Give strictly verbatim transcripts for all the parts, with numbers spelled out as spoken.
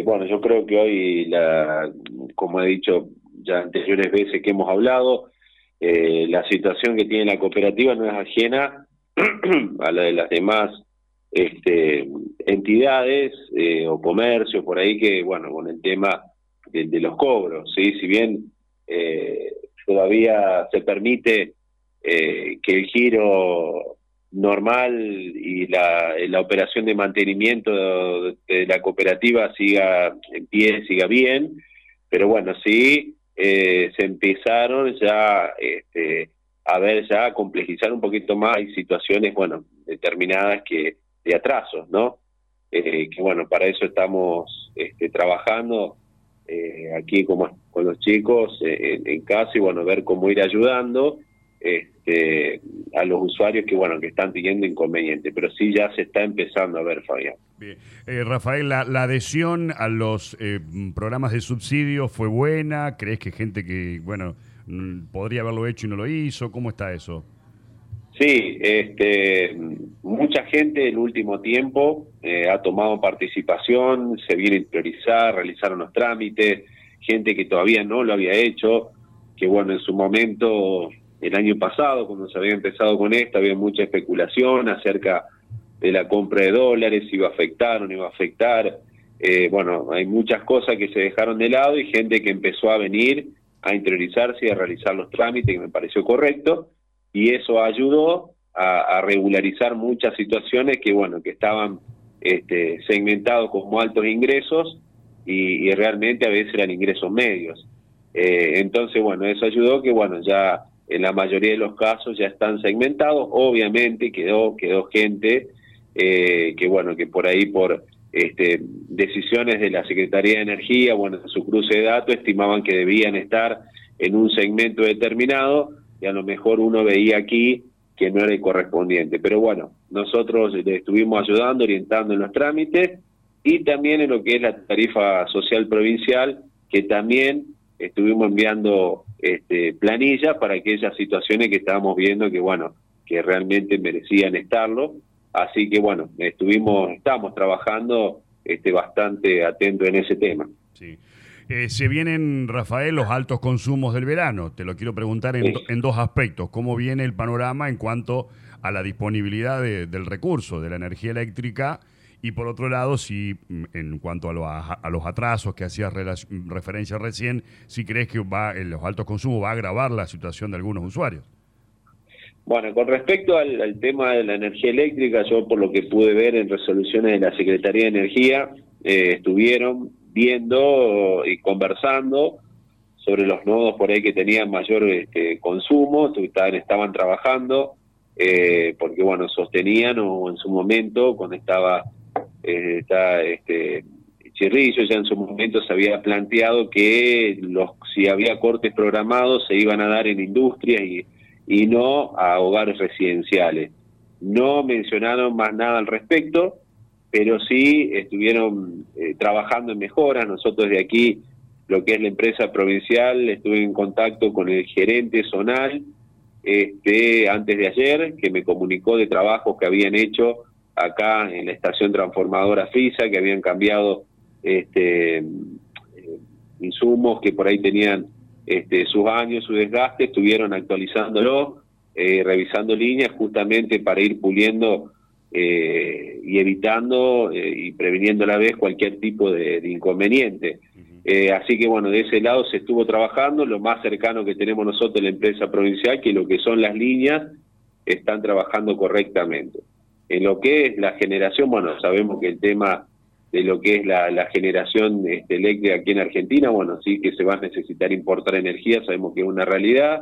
bueno, yo creo que hoy, la, como he dicho ya anteriores veces que hemos hablado, eh, la situación que tiene la cooperativa no es ajena a la de las demás este, entidades eh, o comercios por ahí que, bueno, con el tema de, de los cobros, ¿sí? Si bien eh, todavía se permite eh, que el giro normal y la, la operación de mantenimiento de, de la cooperativa siga en pie, siga bien, pero bueno, sí eh, se empezaron ya este, a ver, ya a complejizar un poquito más, hay situaciones, bueno, determinadas que de atrasos, ¿no? Eh, que bueno, para eso estamos este, trabajando eh, aquí como con los chicos eh, en, en casa y bueno, ver cómo ir ayudando este, a los usuarios que bueno que están teniendo inconvenientes, pero sí ya se está empezando a ver, Fabián. Bien. Eh, Rafael, la, la adhesión a los eh, programas de subsidio fue buena. ¿Crees que gente que bueno podría haberlo hecho y no lo hizo? ¿Cómo está eso? Sí, este, mucha gente en el último tiempo eh, ha tomado participación, se viene a priorizar, realizaron los trámites, gente que todavía no lo había hecho, que bueno, en su momento, el año pasado, cuando se había empezado con esto, había mucha especulación acerca de la compra de dólares, si iba a afectar o no iba a afectar. Eh, bueno, hay muchas cosas que se dejaron de lado y gente que empezó a venir a interiorizarse y a realizar los trámites, que me pareció correcto. Y eso ayudó a, a regularizar muchas situaciones que, bueno, que estaban este, segmentados como altos ingresos y, y realmente a veces eran ingresos medios. Eh, entonces, bueno, eso ayudó que, bueno, ya en la mayoría de los casos ya están segmentados. Obviamente quedó, quedó gente eh, que, bueno, que por ahí por este, decisiones de la Secretaría de Energía, bueno, en su cruce de datos estimaban que debían estar en un segmento determinado, y a lo mejor uno veía aquí que no era el correspondiente. Pero bueno, nosotros le estuvimos ayudando, orientando en los trámites y también en lo que es la tarifa social provincial, que también estuvimos enviando este, planillas para aquellas situaciones que estábamos viendo que, bueno, que realmente merecían estarlo. Así que, bueno, estuvimos, estamos trabajando este, bastante atento en ese tema. Sí. Eh, se vienen, Rafael, los altos consumos del verano. Te lo quiero preguntar en, Sí. do, en dos aspectos. ¿Cómo viene el panorama en cuanto a la disponibilidad de, del recurso, de la energía eléctrica? Y por otro lado, si en cuanto a, lo, a, a los atrasos que hacías referencia recién, si crees que va, en los altos consumos va a agravar la situación de algunos usuarios. Bueno, con respecto al, al tema de la energía eléctrica, yo por lo que pude ver en resoluciones de la Secretaría de Energía, eh, estuvieron viendo y conversando sobre los nodos por ahí que tenían mayor este, consumo, estaban, estaban trabajando, eh, porque bueno, sostenían o en su momento, cuando estaba eh, está, este, Chirrillo, ya en su momento se había planteado que los si había cortes programados se iban a dar en industrias y, y no a hogares residenciales. No mencionaron más nada al respecto, pero sí estuvieron eh, trabajando en mejoras. Nosotros de aquí, lo que es la empresa provincial, estuve en contacto con el gerente zonal este, antes de ayer, que me comunicó de trabajos que habían hecho acá en la estación transformadora FISA, que habían cambiado este, eh, insumos que por ahí tenían este, sus años, su desgaste, estuvieron actualizándolo, eh, revisando líneas justamente para ir puliendo Eh, y evitando eh, y previniendo a la vez cualquier tipo de, de inconveniente. Uh-huh. Eh, así que bueno, de ese lado se estuvo trabajando, lo más cercano que tenemos nosotros en la empresa provincial, que lo que son las líneas, están trabajando correctamente. En lo que es la generación, bueno, sabemos que el tema de lo que es la, la generación este, eléctrica aquí en Argentina, bueno, sí que se va a necesitar importar energía, sabemos que es una realidad,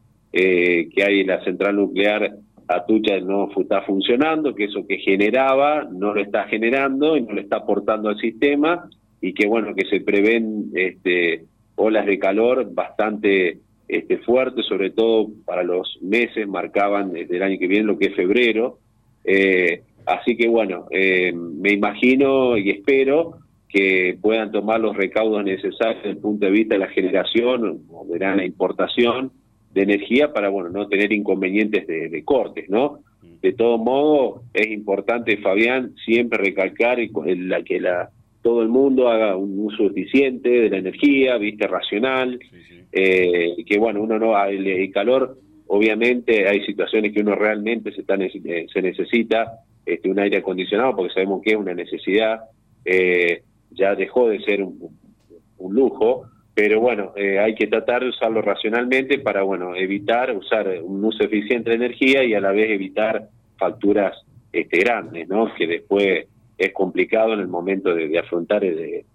eh, que hay la central nuclear Atucha no está funcionando, que eso que generaba no lo está generando y no lo está aportando al sistema, y que bueno, que se prevén este, olas de calor bastante este, fuertes, sobre todo para los meses, marcaban desde el año que viene lo que es febrero, eh, así que bueno, eh, me imagino y espero que puedan tomar los recaudos necesarios desde el punto de vista de la generación o de la importación de energía para, bueno, no tener inconvenientes de, de cortes, ¿no? De todo modo, es importante, Fabián, siempre recalcar la, que la, todo el mundo haga un uso eficiente de la energía, viste, racional, sí, sí. Eh, que bueno, uno no, el, el calor, obviamente hay situaciones que uno realmente se, está, se necesita este, un aire acondicionado, porque sabemos que es una necesidad, eh, ya dejó de ser un, un lujo, pero bueno, eh, hay que tratar de usarlo racionalmente para, bueno, evitar usar un uso eficiente de energía y a la vez evitar facturas este, grandes, ¿no? Que después es complicado en el momento de, de afrontar el, eh,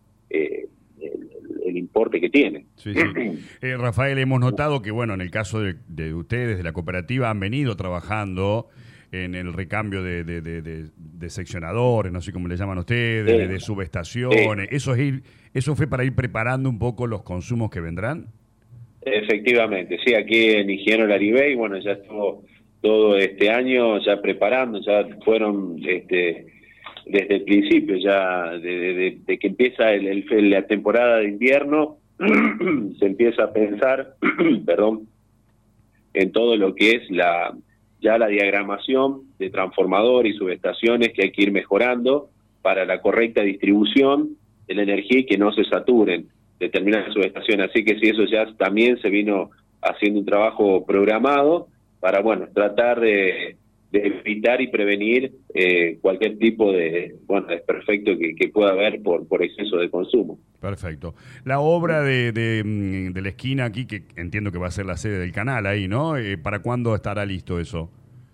el, el importe que tiene. Sí, sí. Eh, Rafael, hemos notado que, bueno, en el caso de, de ustedes, de la cooperativa, han venido trabajando en el recambio de, de, de, de, de seccionadores, no sé cómo le llaman ustedes, sí. de, de subestaciones. Sí. ¿Eso, es ir, ¿Eso fue para ir preparando un poco los consumos que vendrán? Efectivamente, sí, aquí en Ingeniero Laribey, bueno, ya estuvo todo este año ya preparando, ya fueron este, desde el principio, ya de, de, de que empieza el, el, la temporada de invierno, se empieza a pensar, perdón, en todo lo que es la ya la diagramación de transformador y subestaciones que hay que ir mejorando para la correcta distribución de la energía y que no se saturen determinadas subestaciones. Así que sí, eso ya también se vino haciendo un trabajo programado para, bueno, tratar de, de evitar y prevenir eh, cualquier tipo de, bueno, desperfecto que, que pueda haber por, por exceso de consumo. Perfecto. La obra de, de, de la esquina aquí, que entiendo que va a ser la sede del canal ahí, ¿no? Eh, ¿Para cuándo estará listo eso?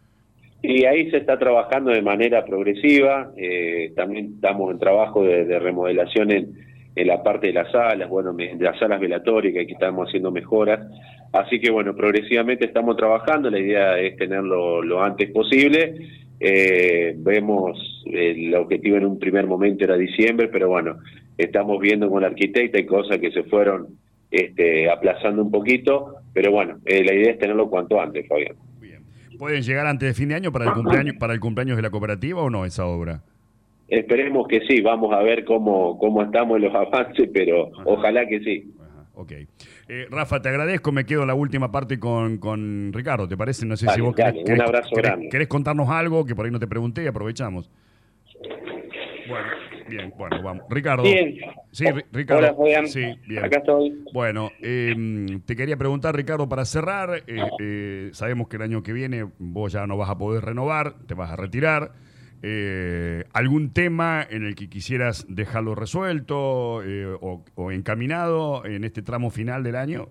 Y ahí se está trabajando de manera progresiva, eh, también estamos en trabajo de, de remodelación en, en la parte de las salas, bueno, de las salas velatorias, que aquí estamos haciendo mejoras, así que bueno, progresivamente estamos trabajando, la idea es tenerlo lo antes posible, eh, vemos el objetivo en un primer momento era diciembre, pero bueno, estamos viendo con la arquitecta y cosas que se fueron este, aplazando un poquito, pero bueno, eh, la idea es tenerlo cuanto antes, Fabián. ¿Pueden llegar antes de fin de año para el cumpleaños para el cumpleaños de la cooperativa o no esa obra? Esperemos que sí, vamos a ver cómo, cómo estamos en los avances, pero Ajá. ojalá que sí. Ajá. Ok. Eh, Rafa, te agradezco, me quedo en la última parte con, con Ricardo, ¿te parece? No sé dale, si vos dale, querés, un querés, abrazo querés, grande. ¿Querés contarnos algo que por ahí no te pregunté y aprovechamos? Bueno, bien, bueno, vamos. Ricardo. Bien. Sí, Ricardo. Hola, Fabián. Sí, bien. Acá estoy. Bueno, eh, te quería preguntar, Ricardo, para cerrar, eh, eh, sabemos que el año que viene vos ya no vas a poder renovar, te vas a retirar. Eh, ¿Algún tema en el que quisieras dejarlo resuelto eh, o, o encaminado en este tramo final del año?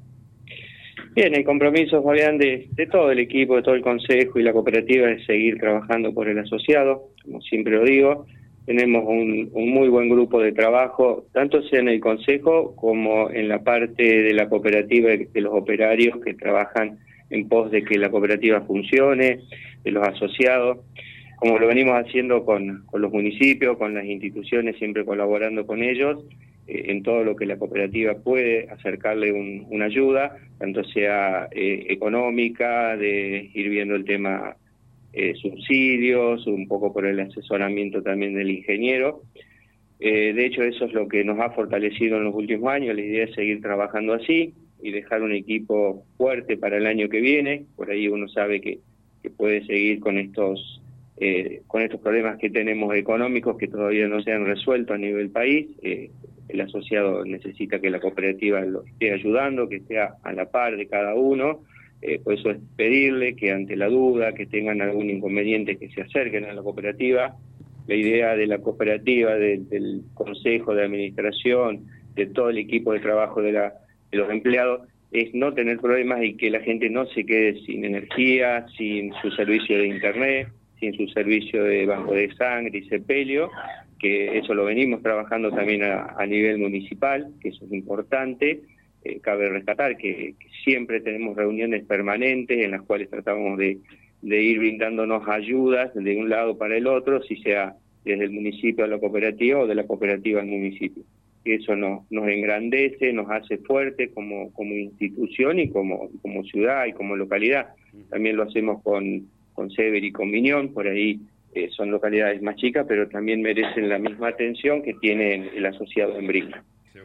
Bien, el compromiso, Fabián, de, de todo el equipo, de todo el consejo y la cooperativa es seguir trabajando por el asociado, como siempre lo digo. Tenemos un, un muy buen grupo de trabajo, tanto sea en el consejo como en la parte de la cooperativa de los operarios que trabajan en pos de que la cooperativa funcione, de los asociados, como lo venimos haciendo con, con los municipios, con las instituciones, siempre colaborando con ellos, eh, en todo lo que la cooperativa puede acercarle un, una ayuda, tanto sea eh, económica, de ir viendo el tema Eh, subsidios, un poco por el asesoramiento también del ingeniero. Eh, de hecho, eso es lo que nos ha fortalecido en los últimos años. La idea es seguir trabajando así y dejar un equipo fuerte para el año que viene. Por ahí uno sabe que, que puede seguir con estos, eh, con estos problemas que tenemos económicos que todavía no se han resuelto a nivel país. Eh, el asociado necesita que la cooperativa lo esté ayudando, que esté a, a la par de cada uno. Eh, por eso es pedirle que ante la duda, que tengan algún inconveniente, que se acerquen a la cooperativa. La idea de la cooperativa, de, del consejo de administración, de todo el equipo de trabajo de, la, de los empleados, es no tener problemas y que la gente no se quede sin energía, sin su servicio de internet, sin su servicio de banco de sangre y sepelio, que eso lo venimos trabajando también a, a nivel municipal, que eso es importante. Eh, cabe rescatar que, que siempre tenemos reuniones permanentes en las cuales tratamos de, de ir brindándonos ayudas de un lado para el otro, si sea desde el municipio a la cooperativa o de la cooperativa al municipio. Eso nos, nos engrandece, nos hace fuerte como, como institución y como, como ciudad y como localidad. También lo hacemos con, con Sever y con Miñón, por ahí eh, son localidades más chicas, pero también merecen la misma atención que tiene el asociado en Brinca.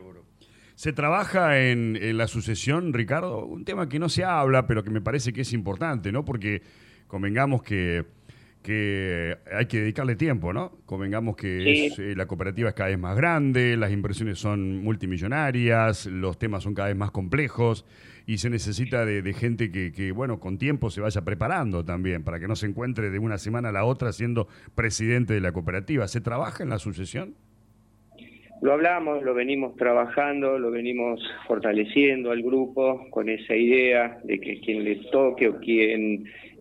¿Se trabaja en, en la sucesión, Ricardo? Un tema que no se habla, pero que me parece que es importante, ¿no? Porque convengamos que, que hay que dedicarle tiempo, ¿no? Convengamos que Sí. es, eh, la cooperativa es cada vez más grande, las inversiones son multimillonarias, los temas son cada vez más complejos y se necesita de, de gente que, que, bueno, con tiempo se vaya preparando también, para que no se encuentre de una semana a la otra siendo presidente de la cooperativa. ¿Se trabaja en la sucesión? Lo hablamos, lo venimos trabajando, lo venimos fortaleciendo al grupo con esa idea de que quien le toque o quien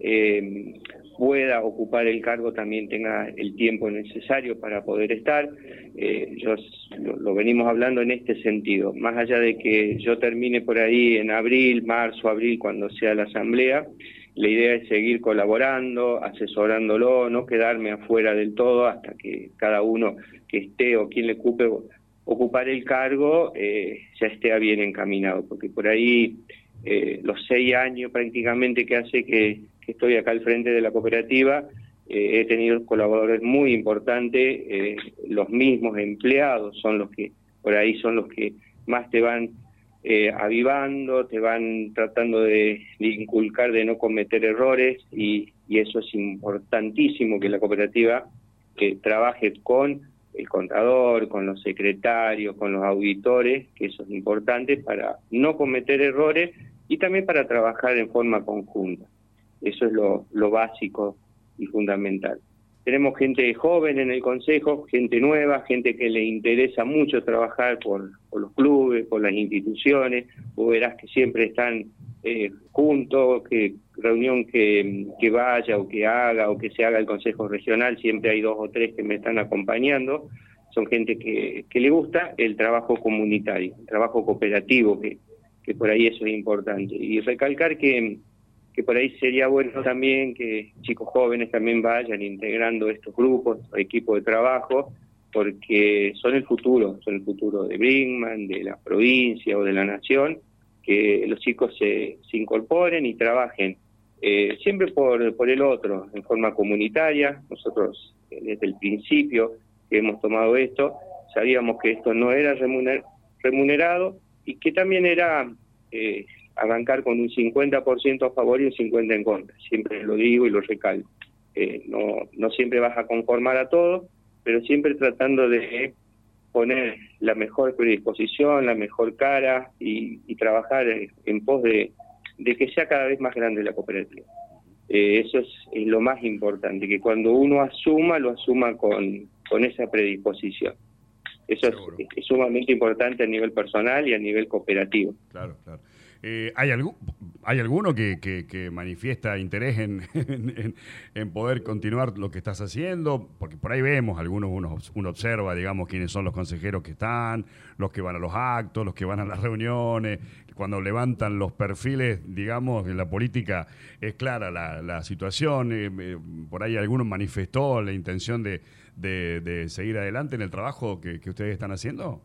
eh, pueda ocupar el cargo también tenga el tiempo necesario para poder estar. Eh, yo, lo, lo venimos hablando en este sentido, más allá de que yo termine por ahí en abril, marzo, abril, cuando sea la asamblea, la idea es seguir colaborando, asesorándolo, no quedarme afuera del todo hasta que cada uno que esté o quien le ocupe ocupar el cargo eh, ya esté bien encaminado, porque por ahí eh, los seis años prácticamente que hace que, que estoy acá al frente de la cooperativa, eh, he tenido colaboradores muy importantes, eh, los mismos empleados son los que por ahí son los que más te van Eh, avivando, te van tratando de, de inculcar de no cometer errores y, y eso es importantísimo, que la cooperativa que trabaje con el contador, con los secretarios, con los auditores, que eso es importante para no cometer errores y también para trabajar en forma conjunta. Eso es lo, lo básico y fundamental. Tenemos gente joven en el consejo, gente nueva, gente que le interesa mucho trabajar por, por los clubes, por las instituciones. Vos verás que siempre están eh, juntos, que reunión que, que vaya o que haga o que se haga el consejo regional, siempre hay dos o tres que me están acompañando. Son gente que, que le gusta el trabajo comunitario, el trabajo cooperativo, que, que por ahí eso es importante. Y recalcar que... que por ahí sería bueno también que chicos jóvenes también vayan integrando estos grupos, equipos de trabajo, porque son el futuro, son el futuro de Brinkmann, de la provincia o de la nación, que los chicos se, se incorporen y trabajen eh, siempre por, por el otro, en forma comunitaria. Nosotros eh, desde el principio que hemos tomado esto, sabíamos que esto no era remuner, remunerado y que también era... Eh, arrancar con un cincuenta por ciento a favor y un cincuenta por ciento en contra. Siempre lo digo y lo recalco. Eh, no, no siempre vas a conformar a todos, pero siempre tratando de poner la mejor predisposición, la mejor cara y, y trabajar en, en pos de, de que sea cada vez más grande la cooperativa. Eh, eso es, es lo más importante, que cuando uno asuma, lo asuma con, con esa predisposición. Eso es, es sumamente importante a nivel personal y a nivel cooperativo. Claro, claro. Eh, ¿hay, algún, ¿Hay alguno que, que, que manifiesta interés en, en, en poder continuar lo que estás haciendo? Porque por ahí vemos, algunos uno, uno observa, digamos, quiénes son los consejeros que están, los que van a los actos, los que van a las reuniones. Cuando levantan los perfiles, digamos, en la política es clara la, la situación. Eh, eh, por ahí alguno manifestó la intención de, de, de seguir adelante en el trabajo que, que ustedes están haciendo.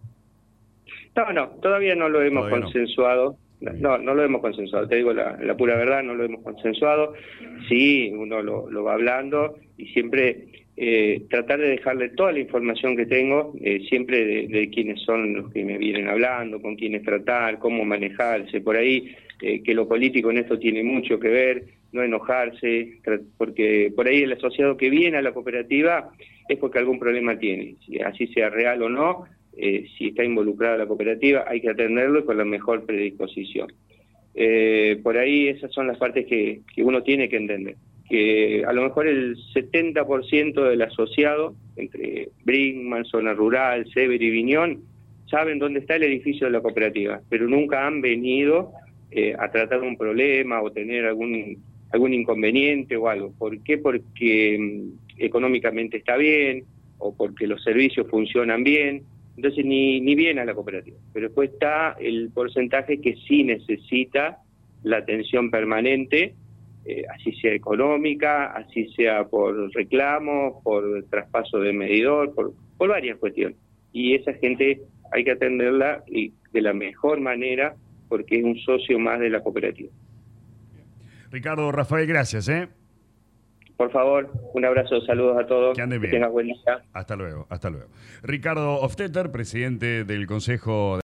No, no, todavía no lo hemos Todavía consensuado. No. No, no lo hemos consensuado, te digo la, la pura verdad, no lo hemos consensuado. Sí, uno lo, lo va hablando y siempre eh, tratar de dejarle toda la información que tengo, eh, siempre de, de quiénes son los que me vienen hablando, con quiénes tratar, cómo manejarse, por ahí, eh, que lo político en esto tiene mucho que ver, no enojarse, porque por ahí el asociado que viene a la cooperativa es porque algún problema tiene, si así sea real o no. Eh, si está involucrada la cooperativa, hay que atenderlo con la mejor predisposición. Eh, por ahí esas son las partes que, que uno tiene que entender. Que a lo mejor el setenta por ciento del asociado, entre Brinkmann, Zona Rural, Sever y Viñón, saben dónde está el edificio de la cooperativa, pero nunca han venido eh, a tratar un problema o tener algún, algún inconveniente o algo. ¿Por qué? Porque um, económicamente está bien o porque los servicios funcionan bien. Entonces ni, ni viene a la cooperativa, pero después está el porcentaje que sí necesita la atención permanente, eh, así sea económica, así sea por reclamos, por traspaso de medidor, por, por varias cuestiones. Y esa gente hay que atenderla y de la mejor manera porque es un socio más de la cooperativa. Ricardo, Rafael, gracias, ¿eh? Por favor, un abrazo, saludos a todos. Que ande bien. Que tengas buen día. Hasta luego, hasta luego. Ricardo Hofstetter, presidente del Consejo de